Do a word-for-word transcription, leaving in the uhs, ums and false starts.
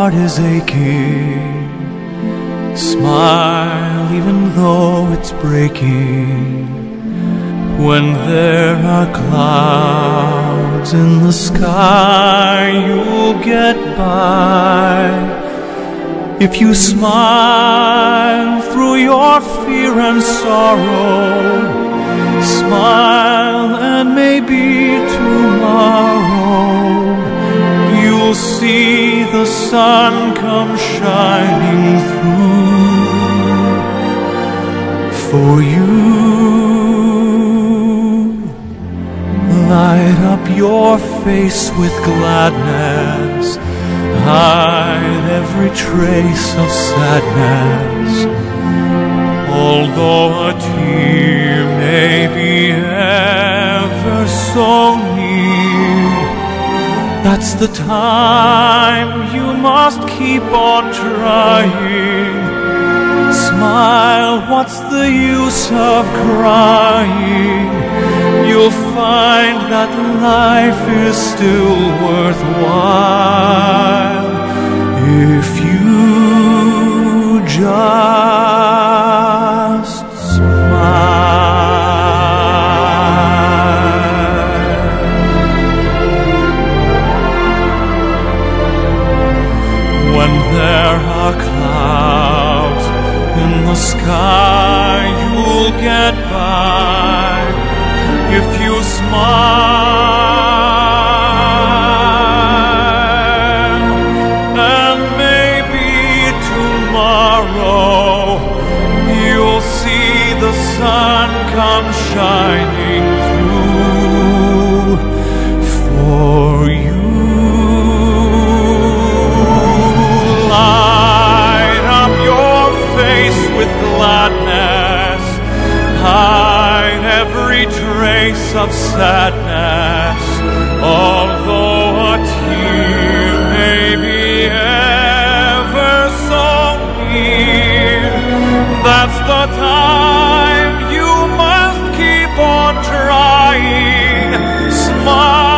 heart is aching, smile even though it's breaking. When there are clouds in the sky, you'll get by. If you smile through your fear and sorrow, smile and maybe tomorrow you'll see the sun come shining through for you. Light up your face with gladness, hide every trace of sadness. Although a tear may be ever so near, that's the time you must keep on trying. Smile, what's the use of crying? You'll find that life is still worthwhile if you just smile. When there are clouds in the sky, you'll get by if you smile. And maybe tomorrow you'll see the sun come shining through for you. Light up your face with gladness, hide every trace of sadness. Although a tear may be ever so near, that's the time you must keep on trying. Smile.